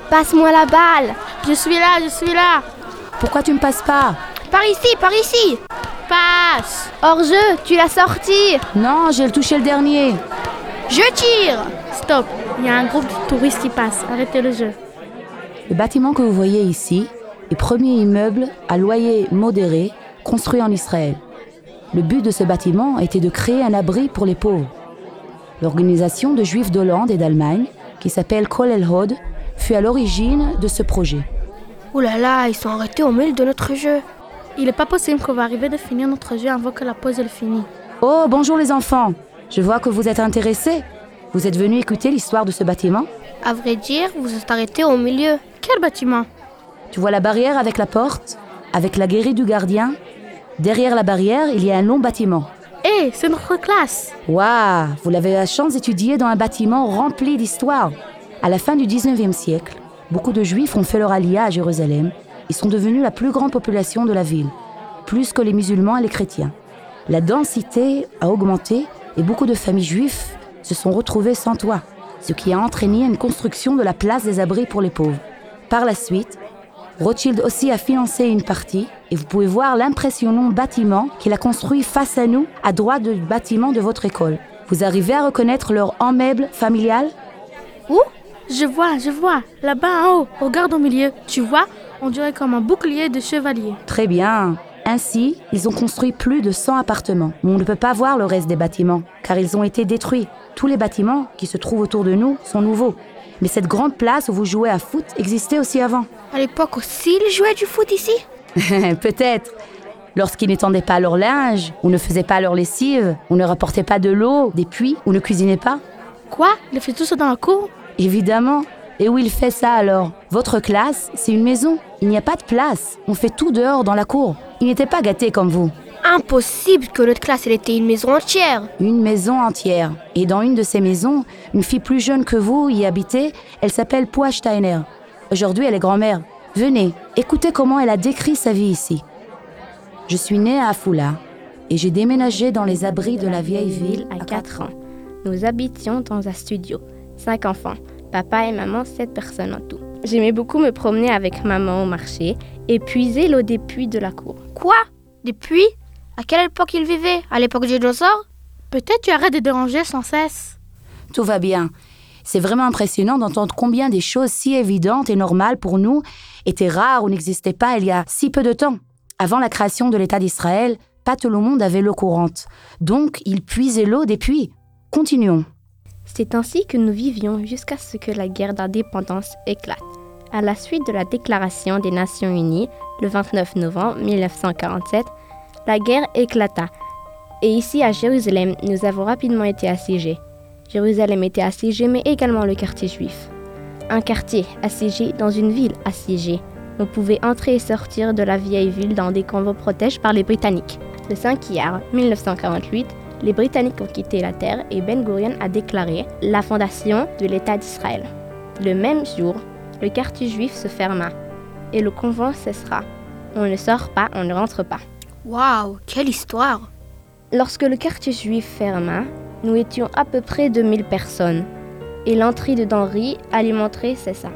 Passe-moi la balle. Je suis là. Pourquoi tu me passes pas? Par ici. Passe. Hors-jeu, tu l'as sorti. Non, j'ai touché le dernier. Je tire. Stop, il y a un groupe de touristes qui passe. Arrêtez le jeu. Le bâtiment que vous voyez ici est le premier immeuble à loyer modéré construit en Israël. Le but de ce bâtiment était de créer un abri pour les pauvres. L'organisation de Juifs d'Hollande et d'Allemagne, qui s'appelle Kollel Hod, fut à l'origine de ce projet. Ouh là là, ils sont arrêtés au milieu de notre jeu. Il n'est pas possible qu'on va arriver de finir notre jeu avant que la pause elle finisse. Oh, bonjour les enfants. Je vois que vous êtes intéressés. Vous êtes venus écouter l'histoire de ce bâtiment? À vrai dire, vous êtes arrêtés au milieu. Quel bâtiment? Tu vois la barrière avec la porte, avec la grille du gardien? Derrière la barrière, il y a un long bâtiment. Hé, c'est notre classe. Waouh, vous l'avez la chance d'étudier dans un bâtiment rempli d'histoire. À la fin du 19e siècle, beaucoup de Juifs ont fait leur alia à Jérusalem. Ils sont devenus la plus grande population de la ville, plus que les musulmans et les chrétiens. La densité a augmenté et beaucoup de familles juives se sont retrouvées sans toit, ce qui a entraîné une construction de la place des abris pour les pauvres. Par la suite, Rothschild aussi a financé une partie et vous pouvez voir l'impressionnant bâtiment qu'il a construit face à nous, à droite du bâtiment de votre école. Vous arrivez à reconnaître leur immeuble familial? Où? Je vois. Là-bas en haut, regarde au milieu. Tu vois, on dirait comme un bouclier de chevalier. Très bien. Ainsi, ils ont construit plus de 100 appartements. Mais on ne peut pas voir le reste des bâtiments, car ils ont été détruits. Tous les bâtiments qui se trouvent autour de nous sont nouveaux. Mais cette grande place où vous jouez à foot existait aussi avant. À l'époque aussi, ils jouaient du foot ici? Peut-être. Lorsqu'ils n'étendaient pas leur linge, ou ne faisaient pas leur lessive, ou ne rapportaient pas de l'eau des puits, ou ne cuisinaient pas. Quoi? Il fait tout ça dans la cour? Évidemment. Et où il fait ça alors? Votre classe, c'est une maison. Il n'y a pas de place. On fait tout dehors dans la cour. Ils n'étaient pas gâtés comme vous. Impossible que notre classe elle était une maison entière. Une maison entière. Et dans une de ces maisons, une fille plus jeune que vous y habitait. Elle s'appelle Poa Steiner. Aujourd'hui, elle est grand-mère. Venez, écoutez comment elle a décrit sa vie ici. Je suis née à Afula et j'ai déménagé dans les abris de la vieille ville à 4 ans. Nous habitions dans un studio. 5 enfants. Papa et maman, 7 personnes en tout. J'aimais beaucoup me promener avec maman au marché et puiser l'eau des puits de la cour. Quoi? Des puits? À quelle époque ils vivaient? À l'époque des dinosaures? Peut-être tu arrêtes de déranger sans cesse. Tout va bien. C'est vraiment impressionnant d'entendre combien des choses si évidentes et normales pour nous étaient rares ou n'existaient pas il y a si peu de temps. Avant la création de l'État d'Israël, pas tout le monde avait l'eau courante. Donc, ils puisaient l'eau des puits. Continuons. C'est ainsi que nous vivions jusqu'à ce que la guerre d'indépendance éclate. À la suite de la Déclaration des Nations Unies, le 29 novembre 1947, la guerre éclata. Et ici, à Jérusalem, nous avons rapidement été assiégés. Jérusalem était assiégée, mais également le quartier juif. Un quartier assiégé dans une ville assiégée. On pouvait entrer et sortir de la vieille ville dans des convois protégés par les Britanniques. Le 5 Iyar 1948, les Britanniques ont quitté la terre et Ben Gurion a déclaré la fondation de l'État d'Israël. Le même jour, le quartier juif se ferma et le convoi cessera. On ne sort pas, on ne rentre pas. Waouh, quelle histoire! Lorsque le quartier juif ferma, nous étions à peu près 2000 personnes et l'entrée de denrées alimentaires cessa.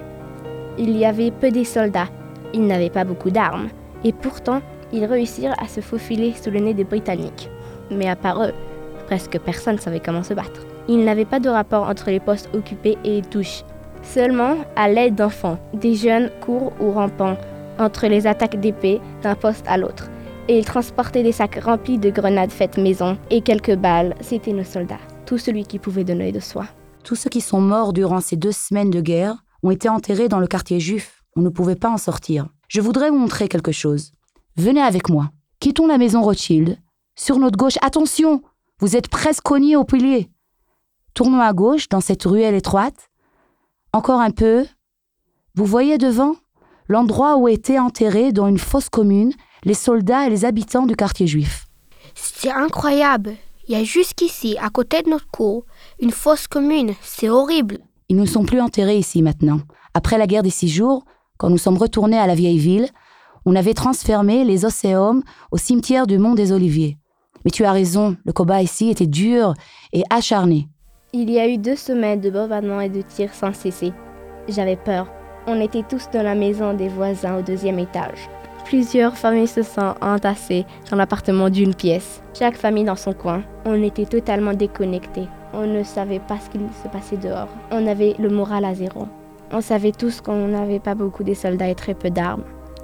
Il y avait peu de soldats, ils n'avaient pas beaucoup d'armes et pourtant ils réussirent à se faufiler sous le nez des Britanniques. Mais à part eux, presque personne ne savait comment se battre. Ils n'avaient pas de rapport entre les postes occupés et les touches. Seulement à l'aide d'enfants, des jeunes courent ou rampant entre les attaques d'épée d'un poste à l'autre. Et ils transportaient des sacs remplis de grenades faites maison et quelques balles, c'était nos soldats. Tout celui qui pouvait donner de soi. Tous ceux qui sont morts durant ces 2 semaines de guerre ont été enterrés dans le quartier juif. On ne pouvait pas en sortir. Je voudrais vous montrer quelque chose. Venez avec moi. Quittons la maison Rothschild. Sur notre gauche, attention, vous êtes presque cognés au pilier. Tournons à gauche dans cette ruelle étroite. Encore un peu. Vous voyez devant l'endroit où étaient enterrés dans une fosse commune les soldats et les habitants du quartier juif. C'est incroyable. Il y a jusqu'ici, à côté de notre cour, une fosse commune. C'est horrible. Ils ne sont plus enterrés ici maintenant. Après la guerre des 6 jours, quand nous sommes retournés à la vieille ville, on avait transféré les osséums au cimetière du Mont des Oliviers. Mais tu as raison, le combat ici était dur et acharné. Il y a eu 2 semaines de bombardements et de tirs sans cesser. J'avais peur. On était tous dans la maison des voisins au 2e étage. Plusieurs familles se sont entassées dans l'appartement d'une pièce. Chaque famille dans son coin. On était totalement déconnectés. On ne savait pas ce qu'il se passait dehors. On avait le moral à zéro. On savait tous qu'on n'avait pas beaucoup de soldats et très peu d'armes.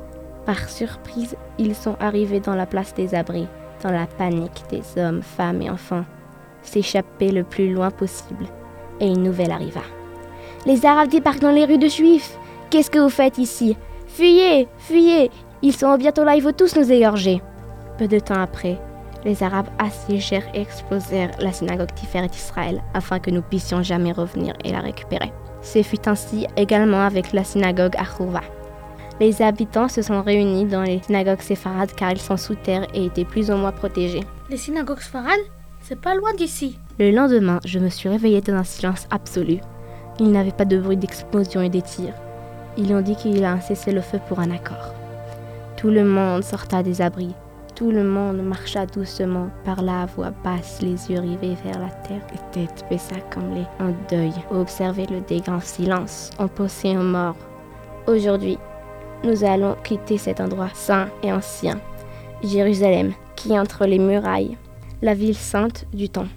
Par surprise, ils sont arrivés dans la place des abris, dans la panique des hommes, femmes et enfants. S'échapper le plus loin possible. Et une nouvelle arriva. Les Arabes débarquent dans les rues de Juifs. Qu'est-ce que vous faites ici? Fuyez, fuyez! Ils sont bientôt là, ils vont tous nous égorger. Peu de temps après, les Arabes assiégèrent et explosèrent la synagogue Tiferet Israël afin que nous puissions jamais revenir et la récupérer. Ce fut ainsi également avec la synagogue Achouva. Les habitants se sont réunis dans les synagogues séfarades car ils sont sous terre et étaient plus ou moins protégés. Les synagogues séfarades, c'est pas loin d'ici. Le lendemain, je me suis réveillée dans un silence absolu. Il n'y avait pas de bruit d'explosion et de tirs. Ils ont dit qu'il y a un cessez-le-feu pour un accord. Tout le monde sorta des abris. Tout le monde marcha doucement, parla à voix basse, les yeux rivés vers la terre, les têtes baissées comme les en deuil. Observer le dégueu en silence, on pensait aux morts. Aujourd'hui, nous allons quitter cet endroit saint et ancien, Jérusalem, qui est entre les murailles, la ville sainte du temps.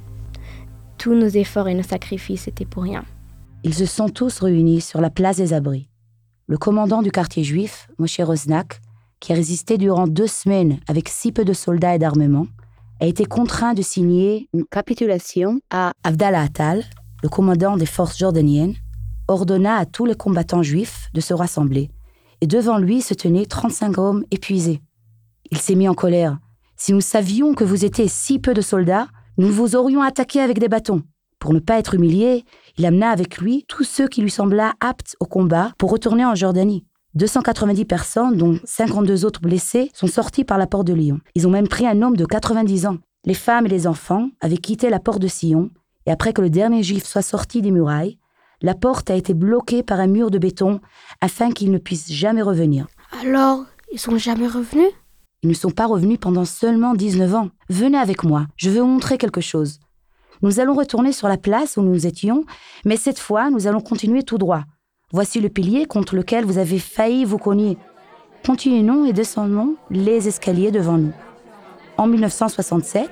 Tous nos efforts et nos sacrifices étaient pour rien. Ils se sont tous réunis sur la place des abris. Le commandant du quartier juif, Moshe Rosnak, qui a résisté durant 2 semaines avec si peu de soldats et d'armement, a été contraint de signer une capitulation à Abdallah Attal, le commandant des forces jordaniennes, ordonna à tous les combattants juifs de se rassembler, et devant lui se tenaient 35 hommes épuisés. Il s'est mis en colère. « Si nous savions que vous étiez si peu de soldats, nous vous aurions attaqué avec des bâtons. » Pour ne pas être humilié, il amena avec lui tous ceux qui lui sembla aptes au combat pour retourner en Jordanie. 290 personnes, dont 52 autres blessés, sont sortis par la porte de Lyon. Ils ont même pris un homme de 90 ans. Les femmes et les enfants avaient quitté la porte de Sion, et après que le dernier juif soit sorti des murailles, la porte a été bloquée par un mur de béton afin qu'ils ne puissent jamais revenir. Alors, ils sont jamais revenus? Ils ne sont pas revenus pendant seulement 19 ans. Venez avec moi, je veux vous montrer quelque chose. Nous allons retourner sur la place où nous étions, mais cette fois, nous allons continuer tout droit. Voici le pilier contre lequel vous avez failli vous cogner. Continuons et descendons les escaliers devant nous. En 1967,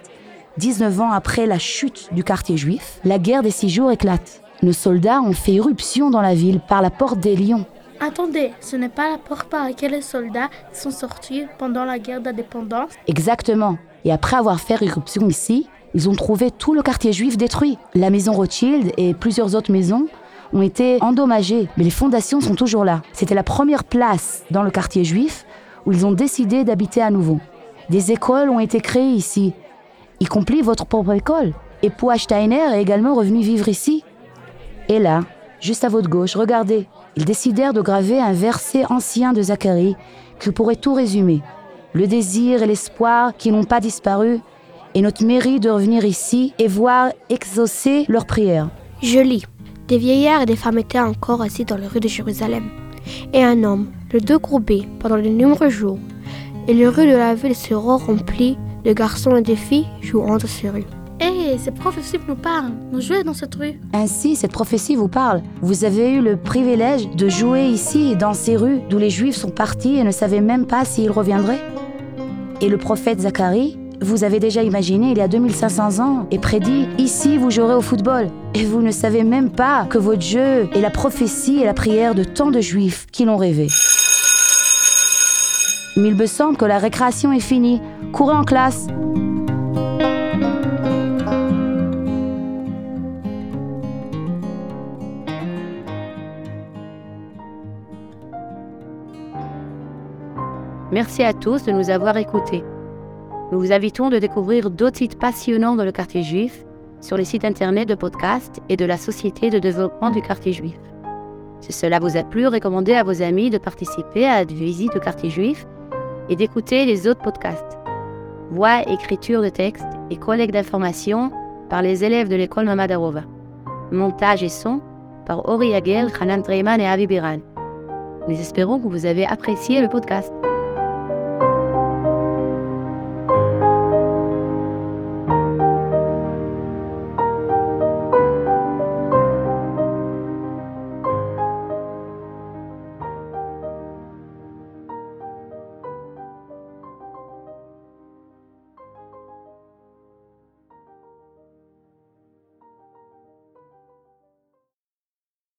19 ans après la chute du quartier juif, la guerre des 6 jours éclate. Nos soldats ont fait irruption dans la ville par la porte des Lions. Attendez, ce n'est pas la porte par laquelle les soldats sont sortis pendant la guerre d'indépendance? Exactement. Et après avoir fait irruption ici, ils ont trouvé tout le quartier juif détruit. La maison Rothschild et plusieurs autres maisons ont été endommagées, mais les fondations sont toujours là. C'était la première place dans le quartier juif où ils ont décidé d'habiter à nouveau. Des écoles ont été créées ici, y compris votre propre école. Et Poa Steiner est également revenu vivre ici. Et là, juste à votre gauche, regardez, ils décidèrent de graver un verset ancien de Zacharie qui pourrait tout résumer. Le désir et l'espoir qui n'ont pas disparu et notre mérite de revenir ici et voir exaucer leurs prières. Je lis. Des vieillards et des femmes étaient encore assis dans les rues de Jérusalem. Et un homme, le dos courbé pendant de nombreux jours. Et les rues de la ville seront remplies de garçons et de filles jouant dans ces rues. Hé, cette prophétie nous parle. Nous jouons dans cette rue. Ainsi, cette prophétie vous parle. Vous avez eu le privilège de jouer ici, dans ces rues, d'où les Juifs sont partis et ne savaient même pas s'ils reviendraient. Et le prophète Zacharie, vous avez déjà imaginé, il y a 2500 ans, et prédit « Ici, vous jouerez au football ». Et vous ne savez même pas que votre jeu est la prophétie et la prière de tant de Juifs qui l'ont rêvé. Mais il me semble que la récréation est finie. Courez en classe. Merci à tous de nous avoir écoutés. Nous vous invitons de découvrir d'autres sites passionnants dans le quartier juif sur les sites internet de podcast et de la Société de développement du quartier juif. Si cela vous a plu, recommandez à vos amis de participer à des visites au quartier juif et d'écouter les autres podcasts. Voix, écriture de texte et collecte d'informations par les élèves de l'école Mama Darova. Montage et son par Ori Yagel, Hanan Treiman et Avi Biran. Nous espérons que vous avez apprécié le podcast.